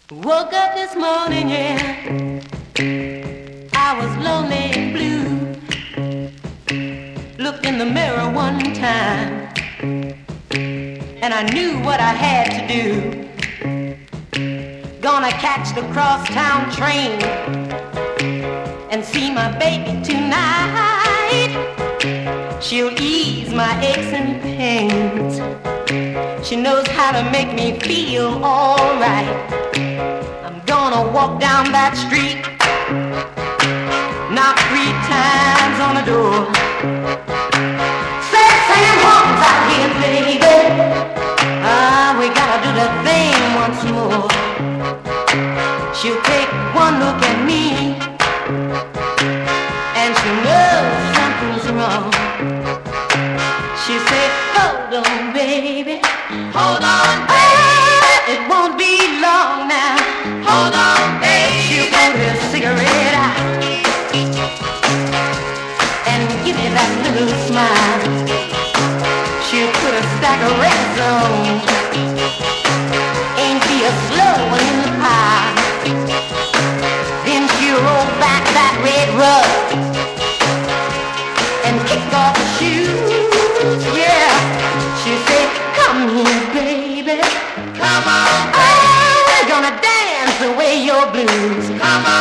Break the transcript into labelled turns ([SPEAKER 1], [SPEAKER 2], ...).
[SPEAKER 1] Woke up this morning, yeah, I was lonely and blue. Looked in the mirror one time, and I knew what I had to do. Gonna catch the crosstown train and see my baby tonight. She'll ease my aches and pains. She knows how to make me feel alright. I'm gonna walk down that street, knock 3 times on the door. Say, Sam Holmes out here, baby. We gotta do the thing once more. She'll take one look at me, and she knows something's wrong. She said, hold on, baby. Hold on, baby. It won't be long now. Hold on, baby. She'll pull her cigarette out and give me that little smile. She'll put a stack of records on. Ain't be a slow one in the pile. Then she'll roll back that red rug and kick off the shoes. Yeah. She said, come here, baby. Come on, baby. We're gonna dance away your blues. Come on.